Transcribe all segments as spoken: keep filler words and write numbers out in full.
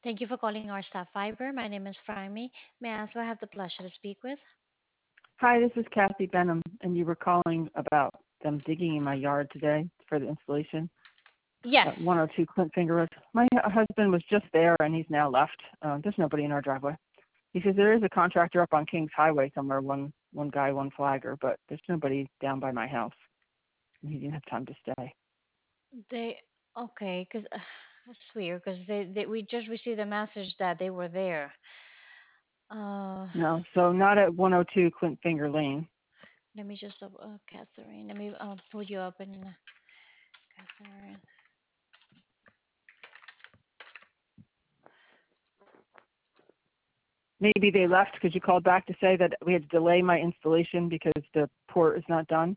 Thank you for calling our staff fiber. My name is Fryme. May I ask who I have the pleasure to speak with? Hi, this is Kathy Benham, and you were calling about them digging in my yard today for the installation Yes. at one oh two Clint Finger Road. My hu- husband was just there, and he's now left. Uh, there's nobody in our driveway. He says there is a contractor up on Kings Highway somewhere, one one guy, one flagger, but there's nobody down by my house. And he didn't have time to stay. They okay, because uh, that's weird. Because they, they we just received a message that they were there. Uh, No, so not at one oh two Clint Finger Lane. Let me just uh, uh, Catherine. Let me uh, pull you up and uh, Catherine. Maybe they left because you called back to say that we had to delay my installation because the port is not done.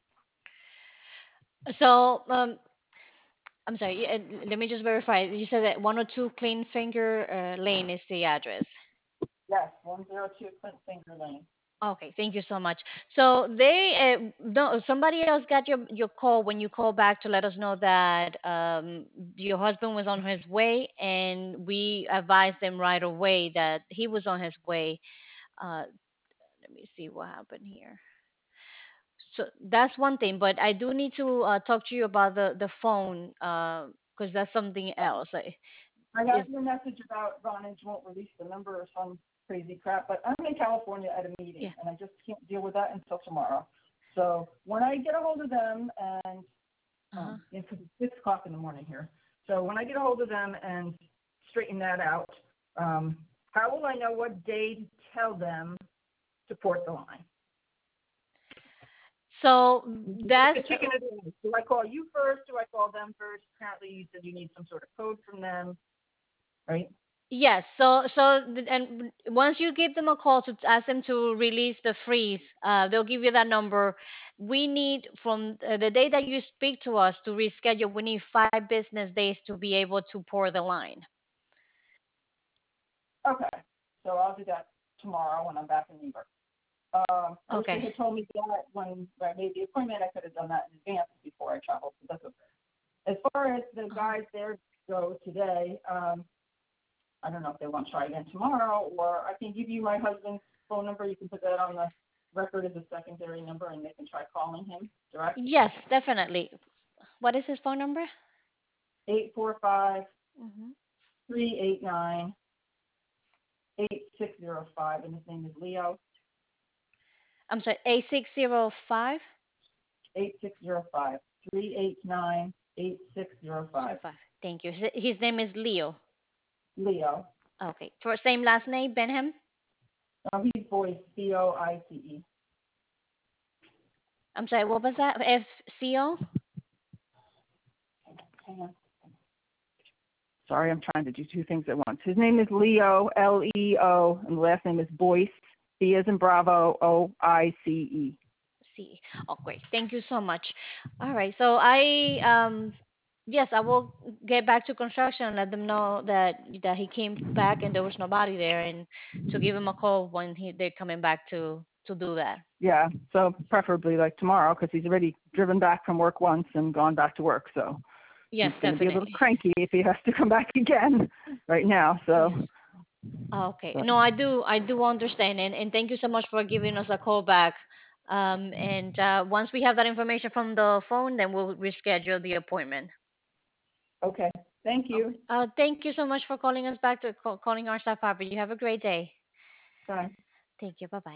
So um, I'm sorry. yeah, uh, Let me just verify. You said that one oh two Clean Finger uh, Lane is the address. Yes, one oh two Clint Finger Lane. Okay, thank you so much. So they uh, no somebody else got your your call when you called back to let us know that um your husband was on his way, and we advised them right away that he was on his way. Uh, Let me see what happened here. So that's one thing, but I do need to uh, talk to you about the the phone uh because that's something else. Like, I is got your message about Vonage won't release the number or some crazy crap, but I'm in California at a meeting yeah. and I just can't deal with that until tomorrow. So when I get a hold of them and Uh-huh. um, because it's six o'clock in the morning here, so when I get a hold of them and straighten that out, um, how will I know what day to tell them to port the line? So It's that's a chicken and egg. Do I call you first? Do I call them first? Apparently, you said you need some sort of code from them, right? Yes, so so th- and once you give them a call to ask them to release the freeze, uh, they'll give you that number. We need from uh, the day that you speak to us to reschedule. We need five business days to be able to pour the line. Okay, so I'll do that tomorrow when I'm back in New York. Um, I wish they Okay. had told me that when I made the appointment. I could have done that in advance before I traveled. So that's okay. As far as the Uh-huh. guys there go today, um, I don't know if they want to try again tomorrow, or I can give you my husband's phone number. You can put that on the record as a secondary number, and they can try calling him direct. Yes, definitely. What is his phone number? Eight four five Hmm. three eight nine eight six zero five, and his name is Leo. I'm sorry, eight six zero five Eight six zero five three eight nine eight six zero zero five. five. Thank you. His his name is Leo. Leo. Okay. First name, last name, Benham. Um, he's Boyce, B O I C E. I'm sorry, what was that? F C O? Hang on. Sorry, I'm trying to do two things at once. His name is Leo, L E O, and the last name is Boyce, B as in Bravo, O I C E. See. Oh, great. Thank you so much. All right. So I um yes, I will get back to construction and let them know that that he came back and there was nobody there, and to give him a call when he they're coming back to to do that. Yeah, so preferably like tomorrow because he's already driven back from work once and gone back to work. So he's Yes, going to be a little definitely. cranky if he has to come back again right now. So, Yes. Okay. but No, I do I do understand, and, and thank you so much for giving us a call back. Um, and uh, once we have that information from the phone, then we'll reschedule the appointment. okay. Thank you. Okay. Uh, thank you so much for calling us back to call, calling our staff, Harvey. You have a great day. Bye. Thank you. Bye bye.